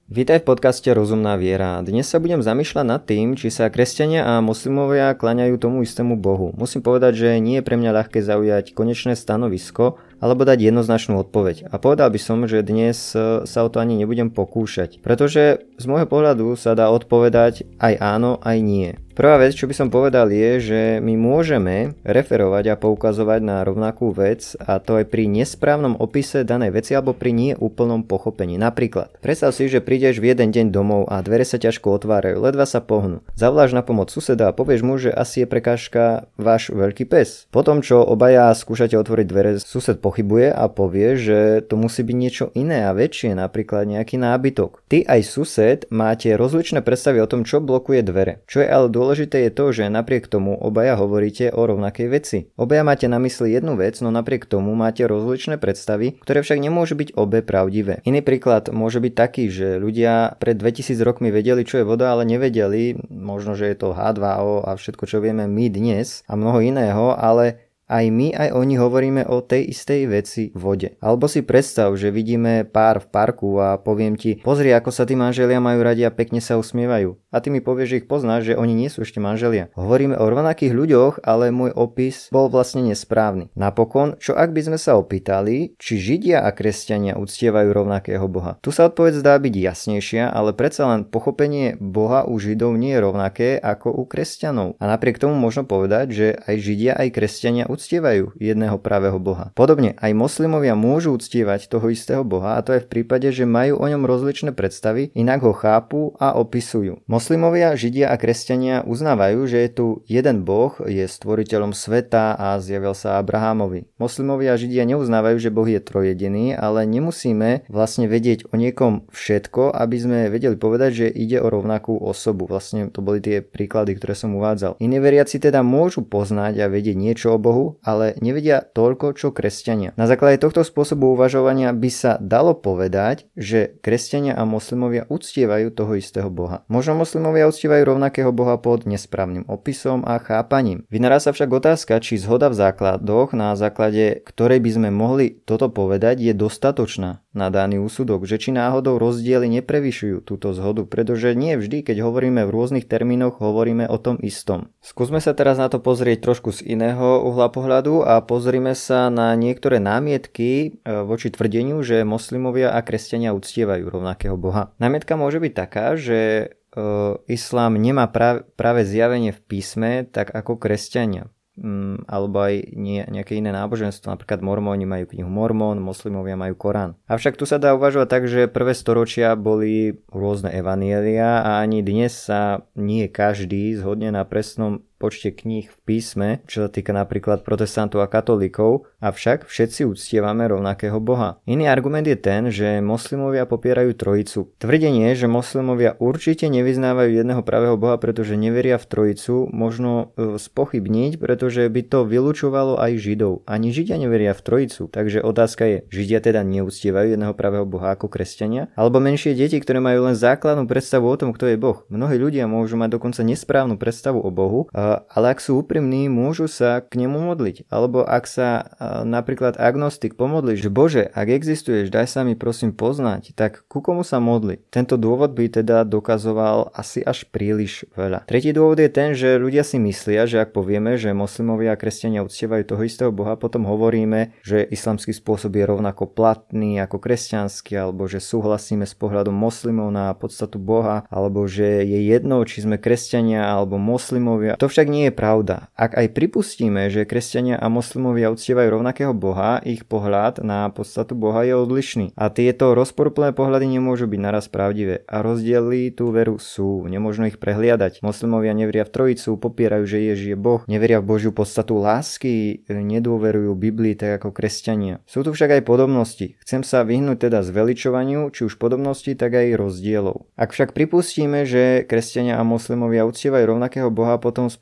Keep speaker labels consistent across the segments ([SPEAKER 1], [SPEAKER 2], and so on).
[SPEAKER 1] Vítaj v podcaste Rozumná viera. Dnes sa budem zamýšľať nad tým, či sa kresťania a moslimovia kláňajú tomu istému Bohu. Musím povedať, že nie je pre mňa ľahké zaujať konečné stanovisko alebo dať jednoznačnú odpoveď. A povedal by som, že dnes sa o to ani nebudem pokúšať, pretože z môjho pohľadu sa dá odpovedať aj áno, aj nie. Prvá vec, čo by som povedal je, že my môžeme referovať a poukazovať na rovnakú vec, a to aj pri nesprávnom opise danej veci alebo pri neúplnom pochopení. Napríklad, predstav si, že prídeš v jeden deň domov a dvere sa ťažko otvárajú, ledva sa pohnú. Zavoláš na pomoc suseda a povieš mu, že asi je prekážka váš veľký pes. Potom, čo obaja skúšate otvoriť dvere, sused pochybuje a povie, že to musí byť niečo iné a väčšie, napríklad nejaký nábytok. Ty aj sused máte rozličné predstavy o tom, čo blokuje dvere. Čo je ale dôležité je to, že napriek tomu obaja hovoríte o rovnakej veci. Obaja máte na mysli jednu vec, no napriek tomu máte rozličné predstavy, ktoré však nemôžu byť obe pravdivé. Iný príklad môže byť taký, že ľudia pred 2000 rokmi vedeli, čo je voda, ale nevedeli, možno, že je to H2O a všetko, čo vieme my dnes a mnoho iného, ale aj my, aj oni hovoríme o tej istej veci vode. Alebo si predstav, že vidíme pár v parku a poviem ti, pozri, ako sa tí manželia majú radi a pekne sa usmievajú. A ty mi povieš, že ich poznáš, že oni nie sú ešte manželia. Hovoríme o rovnakých ľuďoch, ale môj opis bol vlastne nesprávny. Napokon, čo ak by sme sa opýtali, či Židia a kresťania uctievajú rovnakého Boha? Tu sa odpoveď zdá byť jasnejšia, ale predsa len pochopenie Boha u Židov nie je rovnaké ako u kresťanov. A napriek tomu možno povedať, že aj Židia, aj kresťania uctievajú jedného pravého Boha. Podobne aj moslimovia môžu uctievať toho istého Boha, a to je v prípade, že majú o ňom rozličné predstavy, inak ho chápu a opisujú. Moslimovia, Židia a kresťania uznávajú, že je tu jeden Boh, je stvoriteľom sveta a zjavil sa Abrahámovi. Moslimovia a Židia neuznávajú, že Boh je trojjediný, ale nemusíme vlastne vedieť o niekom všetko, aby sme vedeli povedať, že ide o rovnakú osobu. Vlastne to boli tie príklady, ktoré som uvádzal. Iní veriaci teda môžu poznať a vedieť niečo o Bohu, ale nevedia toľko, čo kresťania. Na základe tohto spôsobu uvažovania by sa dalo povedať, že kresťania a moslimovia uctievajú toho istého Boha. Možno moslimovia uctievajú rovnakého Boha pod nesprávnym opisom a chápaním. Vynará sa však otázka, či zhoda v základoch, na základe ktorej by sme mohli toto povedať, je dostatočná na daný úsudok, že či náhodou rozdiely neprevyšujú túto zhodu, pretože nie vždy, keď hovoríme v rôznych termínoch, hovoríme o tom istom. Skúsme sa teraz na to pozrieť trošku z iného uhla pohľadu a pozrime sa na niektoré námietky voči tvrdeniu, že moslimovia a kresťania uctievajú rovnakého Boha. Námietka môže byť taká, že islám nemá práve zjavenie v písme tak ako kresťania. Alebo aj nejaké iné náboženstvo, napríklad mormóni majú knihu Mormon, moslimovia majú Korán. Avšak tu sa dá uvažovať tak, že prvé storočia boli rôzne evanielia a ani dnes sa nie každý zhodne na presnom počte kníh v písme, čo sa týka napríklad protestantov a katolíkov, avšak všetci uctievame rovnakého Boha. Iný argument je ten, že moslimovia popierajú trojicu. Tvrdenie, že moslimovia určite nevyznávajú jedného pravého Boha, pretože neveria v trojicu, možno spochybniť, pretože by to vylučovalo aj Židov. Ani Židia neveria v trojicu, takže otázka je, Židia teda neúctievajú jedného pravého Boha ako kresťania? Alebo menšie deti, ktoré majú len základnú predstavu o tom, kto je Boh. Mnohí ľudia môžu mať dokonca nesprávnu predstavu o Bohu, ale ak sú úprimní, môžu sa k nemu modliť. Alebo ak sa napríklad agnostik pomodlí, že Bože, ak existuješ, daj sa mi prosím poznať, tak ku komu sa modli? Tento dôvod by teda dokazoval asi až príliš veľa. Tretí dôvod je ten, že ľudia si myslia, že ak povieme, že moslimovia a kresťania uctievajú toho istého Boha, potom hovoríme, že islamský spôsob je rovnako platný ako kresťanský, alebo že súhlasíme s pohľadom moslimov na podstatu Boha, alebo že je jedno, či sme kresťania alebo moslimovia. To však nie je pravda. Ak aj pripustíme, že kresťania a moslimovia uctievajú rovnakého Boha, ich pohľad na podstatu Boha je odlišný. A tieto rozporuplné pohľady nemôžu byť naraz pravdivé. A rozdiely tú veru sú. Nemožno ich prehliadať. Moslimovia neveria v trojicu, popierajú, že Ježiš je Boh, neveria v Božiu podstatu lásky, nedôverujú Biblii tak ako kresťania. Sú tu však aj podobnosti. Chcem sa vyhnúť teda zveličovaniu, či už podobnosti, tak aj rozdielov. Ak však pripustíme, že kresťania a moslimovia uctievajú rovnakého Boha, potom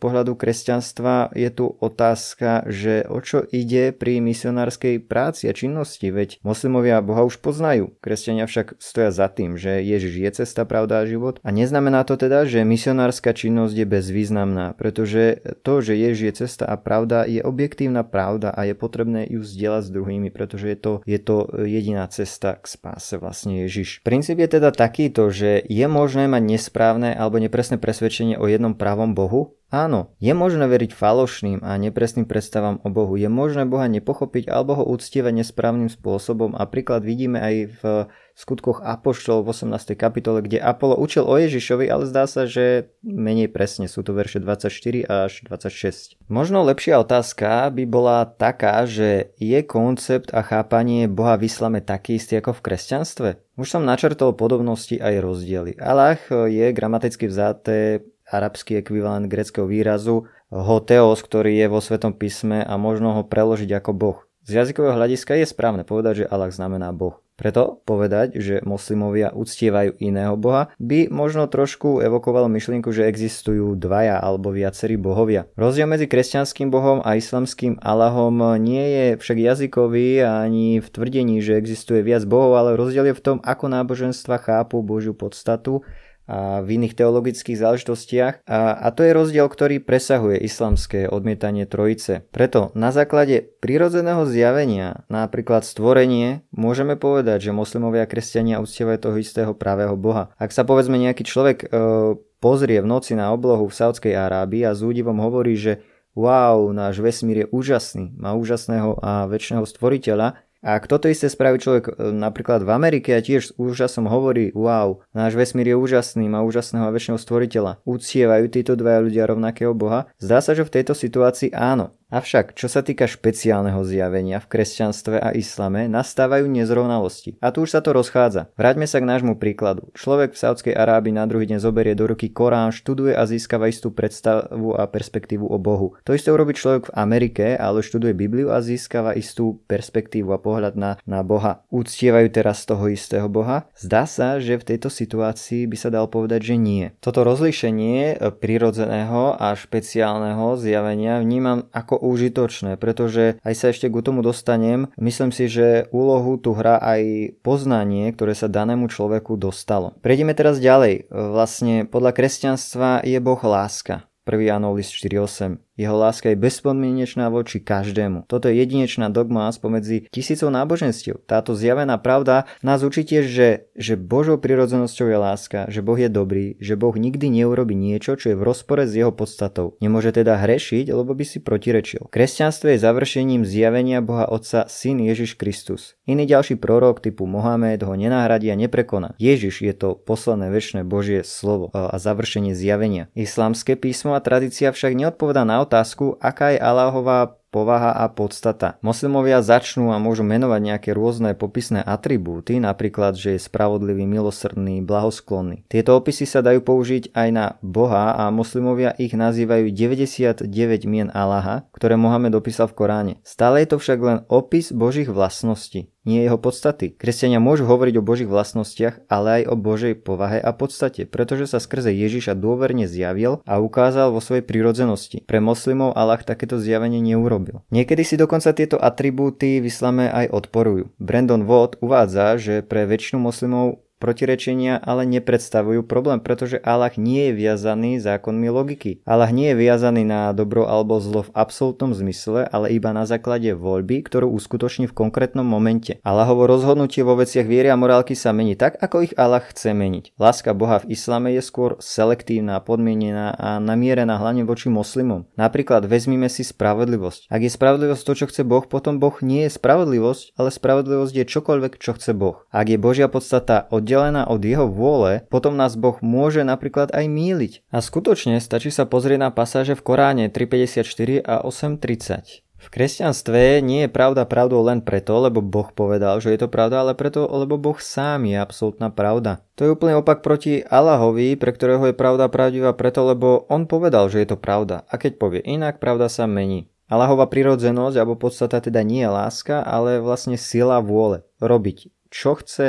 [SPEAKER 1] pohľadu kresťanstva je tu otázka, že o čo ide pri misionárskej práci a činnosti, veď moslimovia Boha už poznajú. Kresťania však stoja za tým, že Ježiš je cesta, pravda a život. A neznamená to teda, že misionárska činnosť je bezvýznamná, pretože to, že Ježiš je cesta a pravda, je objektívna pravda a je potrebné ju zdieľať s druhými, pretože je to jediná cesta k spáse, vlastne Ježiš. Princíp je teda takýto, že je možné mať nesprávne alebo nepresné presvedčenie o jednom pravom Bohu? Áno, je možné veriť falošným a nepresným predstavám o Bohu. Je možné Boha nepochopiť alebo ho uctievať nesprávnym spôsobom a príklad vidíme aj v skutkoch apoštolov v 18. kapitole, kde Apolo učil o Ježišovi, ale zdá sa, že menej presne, sú to verše 24 až 26. Možno lepšia otázka by bola taká, že je koncept a chápanie Boha v islame taký istý ako v kresťanstve? Už som načrtol podobnosti aj rozdiely. Allah je gramaticky vzaté arabský ekvivalent gréckeho výrazu hoteos, ktorý je vo Svetom písme a možno ho preložiť ako Boh. Z jazykového hľadiska je správne povedať, že Allah znamená Boh. Preto povedať, že moslimovia uctievajú iného boha, by možno trošku evokovalo myšlienku, že existujú dvaja alebo viacerí bohovia. Rozdiel medzi kresťanským bohom a islamským Allahom nie je však jazykový ani v tvrdení, že existuje viac bohov, ale rozdiel je v tom, ako náboženstva chápu Božiu podstatu a v iných teologických záležitostiach a to je rozdiel, ktorý presahuje islamské odmietanie trojice. Preto na základe prirodzeného zjavenia, napríklad stvorenie, môžeme povedať, že moslimovia a kresťania uctievajú toho istého pravého Boha. Ak sa povedzme nejaký človek pozrie v noci na oblohu v Saudskej Arábii a s údivom hovorí, že wow, náš vesmír je úžasný, má úžasného a večného stvoriteľa, a ak toto isté spraví človek napríklad v Amerike a tiež s úžasom hovorí, wow, náš vesmír je úžasný, má úžasného a večného stvoriteľa, uctievajú títo dvaja ľudia rovnakého Boha? Zdá sa, že v tejto situácii áno. Avšak, čo sa týka špeciálneho zjavenia v kresťanstve a islame, nastávajú nezrovnalosti. A tu už sa to rozchádza. Vráťme sa k nášmu príkladu. Človek v Saudskej Arábii na druhý deň zoberie do ruky Korán, študuje a získava istú predstavu a perspektívu o Bohu. To isté urobí človek v Amerike, ale študuje Bibliu a získava istú perspektívu a pohľad na Boha. Uctievajú teraz toho istého Boha? Zdá sa, že v tejto situácii by sa dal povedať, že nie. Toto rozlíšenie prirodzeného a špeciálneho zjavenia vnímam ako užitočné, pretože aj sa ešte k tomu dostanem. Myslím si, že úlohu tu hrá aj poznanie, ktoré sa danému človeku dostalo. Prejdeme teraz ďalej. Vlastne podľa kresťanstva je Boh láska. 1. Jánov list 4.8. Jeho láska je bezpodmienečná voči každému. Toto je jedinečná dogma spomedzi tisícov náboženstiev. Táto zjavená pravda nás učí tiež, že Božou prirodzenosťou je láska, že Boh je dobrý, že Boh nikdy neurobí niečo, čo je v rozpore s jeho podstatou. Nemôže teda hrešiť, lebo by si protirečil. Kresťanstvo je završením zjavenia Boha Otca Syn Ježiš Kristus. Iný ďalší prorok typu Mohamed ho nenahradí a neprekoná. Ježiš je to posledné večné Božie slovo a završenie zjavenia. Islamské písmo a tradícia však neodpovedá na otázku, aká je Allahová povaha a podstata. Moslimovia začnú a môžu menovať nejaké rôzne popisné atribúty, napríklad, že je spravodlivý, milosrdný, blahosklonný. Tieto opisy sa dajú použiť aj na Boha a moslimovia ich nazývajú 99 mien Allaha, ktoré Mohamed opísal v Koráne. Stále je to však len opis Božích vlastností, nie jeho podstaty. Kresťania môžu hovoriť o Božích vlastnostiach, ale aj o Božej povahe a podstate, pretože sa skrze Ježiša dôverne zjavil a ukázal vo svojej prirodzenosti. Pre moslimov Allah takéto zjavenie neurobil. Niekedy si dokonca tieto atribúty v islame aj odporujú. Brandon Watt uvádza, že pre väčšinu moslimov protirečenia ale nepredstavujú problém, pretože Allah nie je viazaný zákonmi logiky. Allah nie je viazaný na dobro alebo zlo v absolútnom zmysle, ale iba na základe voľby, ktorú uskutoční v konkrétnom momente. Allahovo rozhodnutie vo veciach viery a morálky sa mení tak, ako ich Allah chce meniť. Láska Boha v islame je skôr selektívna, podmienená a namierená hlavne voči moslimom. Napríklad vezmime si spravodlivosť. Ak je spravodlivosť to, čo chce Boh, potom Boh nie je spravodlivosť, ale spravodlivosť je čokoľvek, čo chce Boh. Ak je Božia podstata oddelená od jeho vôle, potom nás Boh môže napríklad aj mýliť. A skutočne stačí sa pozrieť na pasáže v Koráne 3.54 a 8.30. V kresťanstve nie je pravda pravdou len preto, lebo Boh povedal, že je to pravda, ale preto, lebo Boh sám je absolútna pravda. To je úplný opak proti Allahovi, pre ktorého je pravda pravdivá preto, lebo on povedal, že je to pravda. A keď povie inak, pravda sa mení. Allahova prirodzenosť alebo podstata teda nie je láska, ale vlastne sila vôle. Robiť, čo chce,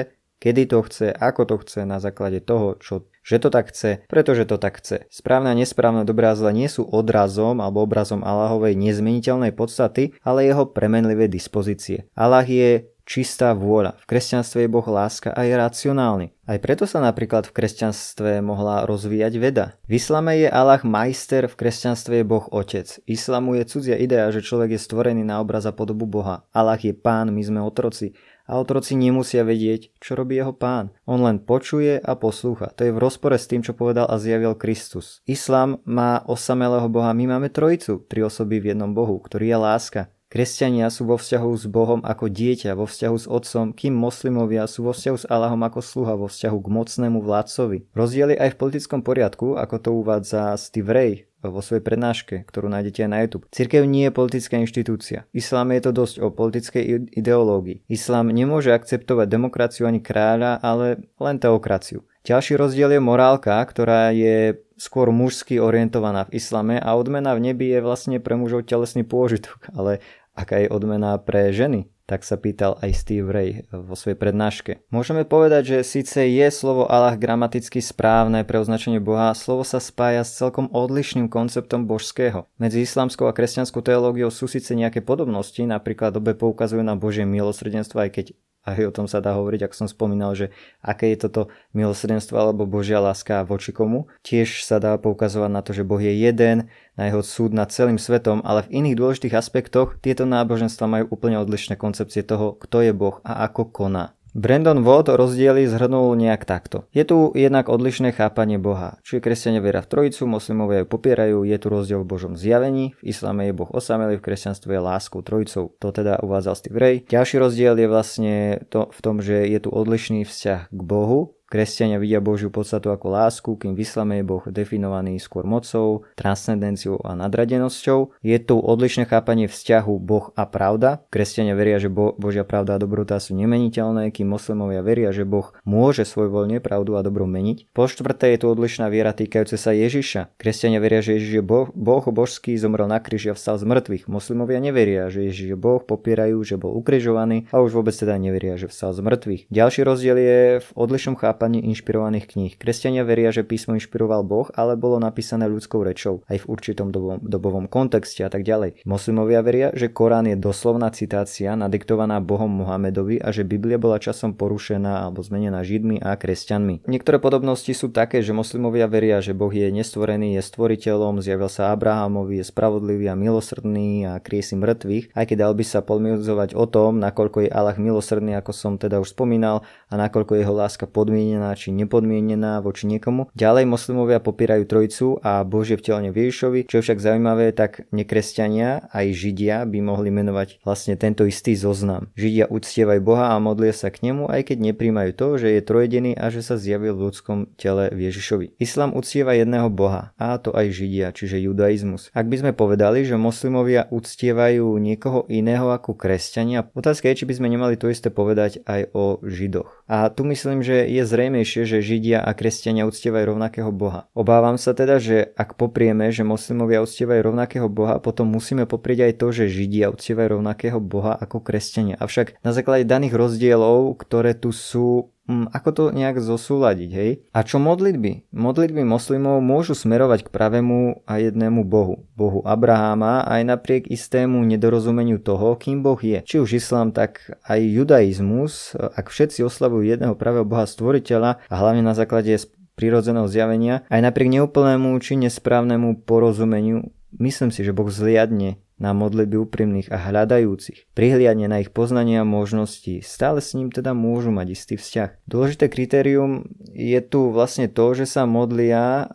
[SPEAKER 1] kedy to chce, ako to chce, na základe toho, že to tak chce, pretože to tak chce. Správne a nesprávne, dobré a zlé nie sú odrazom alebo obrazom Allahovej nezmeniteľnej podstaty, ale jeho premenlivé dispozície. Allah je čistá vôľa. V kresťanstve je Boh láska a je racionálny. Aj preto sa napríklad v kresťanstve mohla rozvíjať veda. V islame je Allah majster, v kresťanstve je Boh otec. Islamu je cudzia idea, že človek je stvorený na obraz a podobu Boha. Allah je pán, my sme otroci. A otroci nemusia vedieť, čo robí jeho pán. On len počuje a poslúcha. To je v rozpore s tým, čo povedal a zjavil Kristus. Islám má osamelého Boha, my máme trojicu, 3 osoby v jednom Bohu, ktorý je láska. Kresťania sú vo vzťahu s Bohom ako dieťa, vo vzťahu s otcom, kým moslimovia sú vo vzťahu s Allahom ako sluha, vo vzťahu k mocnému vládcovi. Rozdiely aj v politickom poriadku, ako to uvádza Steve Ray vo svojej prednáške, ktorú nájdete aj na YouTube. Cirkev nie je politická inštitúcia. V islame je to dosť o politickej ideológii. Islám nemôže akceptovať demokraciu ani kráľa, ale len teokraciu. Ďalší rozdiel je morálka, ktorá je skôr mužsky orientovaná v islame a odmena v nebi je vlastne pre mužov telesný pôžitok, ale aká je odmena pre ženy? Tak sa pýtal aj Steve Ray vo svojej prednáške. Môžeme povedať, že síce je slovo Allah gramaticky správne pre označenie Boha, slovo sa spája s celkom odlišným konceptom božského. Medzi islamskou a kresťanskou teológiou sú síce nejaké podobnosti, napríklad obe poukazujú na Božie milosrdenstvo, aj keď aj o tom sa dá hovoriť, ako som spomínal, že aké je toto milosrdenstvo alebo Božia láska voči komu. Tiež sa dá poukazovať na to, že Boh je jeden, na jeho súd nad celým svetom, ale v iných dôležitých aspektoch tieto náboženstva majú úplne odlišné koncepcie toho, kto je Boh a ako koná. Brandon Watt rozdiely zhrnul nejak takto. Je tu jednak odlišné chápanie Boha. Čiže kresťania veria v trojicu, moslimovia ju popierajú, je tu rozdiel v Božom zjavení, v islame je Boh osamelý, v kresťanstve je láskou trojicou. To teda uvádzal Steve Ray. Ďalší rozdiel je vlastne v tom, že je tu odlišný vzťah k Bohu. Kresťania vidia Božiu podstatu ako lásku, kým v islame je Boh definovaný skôr mocou, transcendenciou a nadradenosťou. Je tu odlišné chápanie vzťahu Boh a pravda. Kresťania veria, že Božia pravda a dobrota sú nemeniteľné, kým moslimovia veria, že Boh môže svojvoľne pravdu a dobro meniť. Po štvrté je tu odlišná viera týkajúca sa Ježiša. Kresťania veria, že Ježiš je Boh božský, zomrel na kríži a vstal z mŕtvych. Moslimovia neveria, že Ježiš je Boh, popierajú, že bol ukrižovaný a už vôbec teda neveria, že vstal z mŕtvych. ďalší rozdiel je v odlišnom chápaní inšpirovaných kníh. Kresťania veria, že písmo inšpiroval Boh, ale bolo napísané ľudskou rečou, aj v určitom dobovom kontexte a tak ďalej. Moslimovia veria, že Korán je doslovná citácia nadiktovaná Bohom Mohamedovi a že Biblia bola časom porušená alebo zmenená Židmi a kresťanmi. Niektoré podobnosti sú také, že moslimovia veria, že Boh je nestvorený, je stvoriteľom, zjavil sa Abrahamovi, je spravodlivý a milosrdný a kriesi mŕtvych, aj keď dal by sa polemizovať o tom, nakoľko je Allah milosrdný, ako som teda už spomínal, a nakoľko jeho láska podmienená či nepodmienená voči niekomu. Ďalej moslimovia popierajú trojicu a Božie vtelenie v Ježišovi. Čo je však zaujímavé, tak nekresťania aj Židia by mohli menovať vlastne tento istý zoznam. Židia uctievajú Boha a modlia sa k nemu, aj keď nepríjmajú to, že je trojediný a že sa zjavil v ľudskom tele v Ježišovi. Islám uctieva jedného Boha, a to aj Židia, čiže judaizmus. Ak by sme povedali, že moslimovia uctievajú niekoho iného ako kresťania, otázka je, či by sme nemali to isté povedať aj o Židoch. A tu myslím, že je zrejmejšie, že Židia a kresťania uctievajú rovnakého Boha. Obávam sa teda, že ak poprieme, že moslimovia uctievajú rovnakého Boha, potom musíme poprieť aj to, že Židia uctievajú rovnakého Boha ako kresťania. Avšak na základe daných rozdielov, ktoré tu sú, ako to nejak zosúladiť, hej? A čo modlitby? Modlitby moslimov môžu smerovať k pravému a jednému Bohu. Bohu Abraháma, aj napriek istému nedorozumeniu toho, kým Boh je. Či už islám, tak aj judaizmus, ak všetci oslavujú jedného pravého Boha stvoriteľa a hlavne na základe prirodzeného zjavenia, aj napriek neúplnému či nesprávnemu porozumeniu, myslím si, že Boh zliadne na modlitby úprimných a hľadajúcich. Prihliadne na ich poznania a možností. Stále s ním teda môžu mať istý vzťah. Dôležité kritérium je tu vlastne to, že sa modlia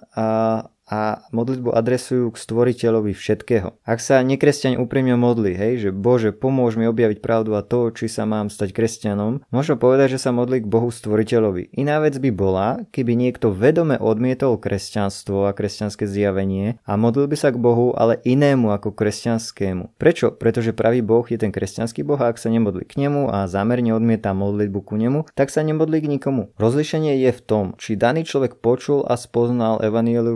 [SPEAKER 1] a modlitbu adresujú k stvoriteľovi všetkého. Ak sa nekresťaň úprimne modlí, hej, že Bože, pomôž mi objaviť pravdu a to, či sa mám stať kresťanom, možno povedať, že sa modlí k Bohu stvoriteľovi. Iná vec by bola, keby niekto vedome odmietol kresťanstvo a kresťanské zjavenie a modlil by sa k Bohu, ale inému ako kresťanskému. Prečo? Pretože pravý Boh je ten kresťanský Boh a ak sa nemodlí k nemu a zámerne odmieta modlitbu ku nemu, tak sa nemodlí k nikomu. Rozlíšenie je v tom, či daný človek počul a spoznal evanjeliovú zvesť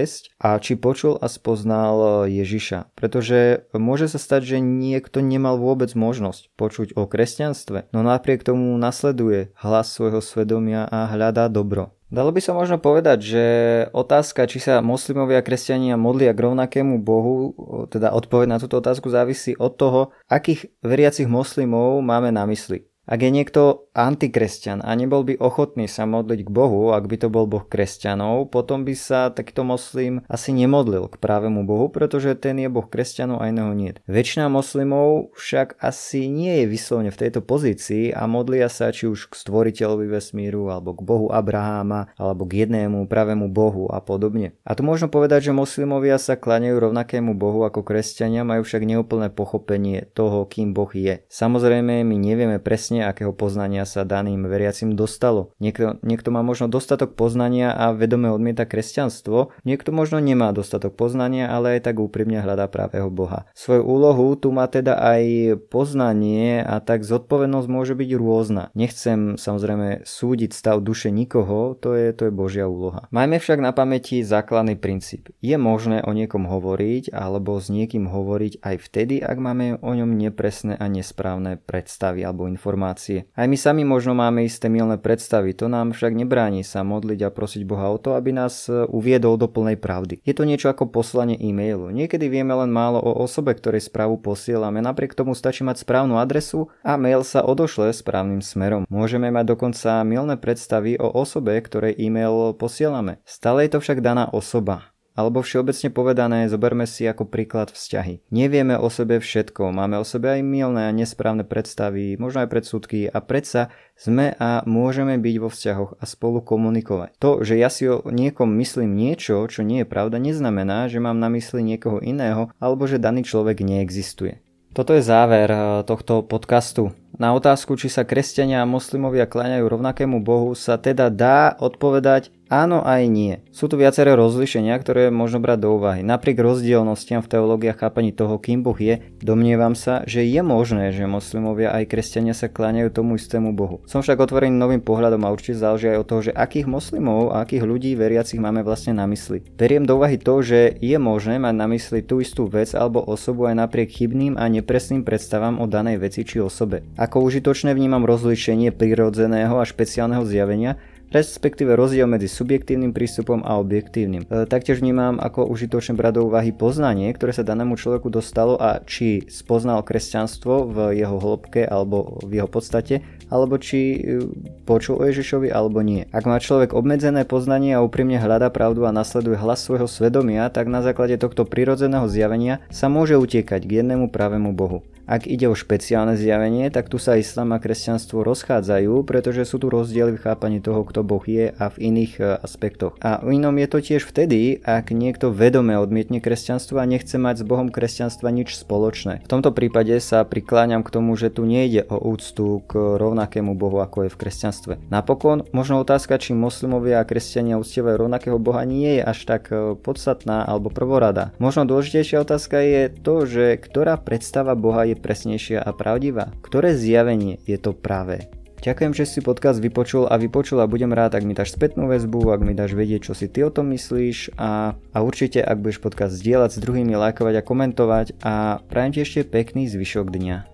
[SPEAKER 1] kresť a či počul a spoznal Ježiša. Pretože môže sa stať, že niekto nemal vôbec možnosť počuť o kresťanstve, no napriek tomu nasleduje hlas svojho svedomia a hľadá dobro. Dalo by sa možno povedať, že otázka, či sa moslimovia a kresťania modlia k rovnakému Bohu, teda odpoveď na túto otázku závisí od toho, akých veriacich moslimov máme na mysli. Ak je niekto antikresťan a nebol by ochotný sa modliť k Bohu, ak by to bol Boh kresťanov, potom by sa takýto moslim asi nemodlil k právemu Bohu, pretože ten je Boh kresťanov a iného nie. Väčšina moslimov však asi nie je vyslovene v tejto pozícii a modlia sa či už k stvoriteľovi vesmíru, alebo k Bohu Abraháma, alebo k jednému pravému Bohu a podobne. A tu možno povedať, že moslimovia sa kláňajú rovnakému Bohu ako kresťania, majú však neúplné pochopenie toho, kým Boh je. Samozrejme, my nevieme presne, akého poznania sa daným veriacim dostalo. Niekto má možno dostatok poznania a vedome odmieta kresťanstvo, niekto možno nemá dostatok poznania, ale aj tak úprimne hľadá pravého Boha. Svoju úlohu tu má teda aj poznanie a tak zodpovednosť môže byť rôzna. Nechcem samozrejme súdiť stav duše nikoho, to je Božia úloha. Majme však na pamäti základný princíp. Je možné o niekom hovoriť alebo s niekým hovoriť aj vtedy, ak máme o ňom nepresné a nesprávne predstavy alebo informácie. Aj my sami možno máme isté mylné predstavy, to nám však nebráni sa modliť a prosiť Boha o to, aby nás uviedol do plnej pravdy. Je to niečo ako poslanie e-mailu. Niekedy vieme len málo o osobe, ktorej správu posielame, napriek tomu stačí mať správnu adresu a mail sa odošle správnym smerom. Môžeme mať dokonca mylné predstavy o osobe, ktorej e-mail posielame. Stále je to však daná osoba. Alebo všeobecne povedané, zoberme si ako príklad vzťahy. Nevieme o sebe všetko, máme o sebe aj mylné a nesprávne predstavy, možno aj predsudky a predsa sme a môžeme byť vo vzťahoch a spolu komunikovať. To, že ja si o niekom myslím niečo, čo nie je pravda, neznamená, že mám na mysli niekoho iného alebo že daný človek neexistuje. Toto je záver tohto podcastu. Na otázku, či sa kresťania a moslimovia kláňajú rovnakému Bohu, sa teda dá odpovedať áno aj nie. Sú tu viaceré rozlíšenia, ktoré možno brať do úvahy. Napriek rozdielnostiam v teológii a chápaní toho, kým Boh je, domnievam sa, že je možné, že moslimovia aj kresťania sa kláňajú tomu istému Bohu. Som však otvorený novým pohľadom a určite záleží aj od toho, že akých moslimov a akých ľudí veriacich máme vlastne na mysli. Beriem do úvahy to, že je možné mať na mysli tú istú vec alebo osobu aj napriek chybným a nepresným predstavám o danej veci či osobe. Ako užitočné vnímam rozlíšenie prirodzeného a špeciálneho zjavenia, respektíve rozdiel medzi subjektívnym prístupom a objektívnym. Taktiež vnímam ako užitočné brať do úvahy poznanie, ktoré sa danému človeku dostalo a či spoznal kresťanstvo v jeho hĺbke alebo v jeho podstate, alebo či počul o Ježišovi alebo nie. Ak má človek obmedzené poznanie a úprimne hľadá pravdu a nasleduje hlas svojho svedomia, tak na základe tohto prirodzeného zjavenia sa môže utiekať k jednému pravému Bohu. Ak ide o špeciálne zjavenie, tak tu sa islám a kresťanstvo rozchádzajú, pretože sú tu rozdiely v chápaní toho, kto Boh je a v iných aspektoch. A v inom je to tiež vtedy, ak niekto vedome odmietne kresťanstvo a nechce mať s Bohom kresťanstva nič spoločné. V tomto prípade sa prikláňam k tomu, že tu nejde o úctu k rovnakému Bohu, ako je v kresťanstve. Napokon, možno otázka, či moslimovia a kresťania uctievajú rovnakého Boha, nie je až tak podstatná alebo prvorada. Možno dôležitejšia otázka je to, že ktorá predstava Boha je presnejšia a pravdivá. Ktoré zjavenie je to pravé? Ďakujem, že si podcast vypočul a budem rád, ak mi dáš spätnú väzbu, ak mi dáš vedieť, čo si ty o tom myslíš a určite, ak budeš podcast zdieľať s druhými, lajkovať a komentovať a prajem ti ešte pekný zvyšok dňa.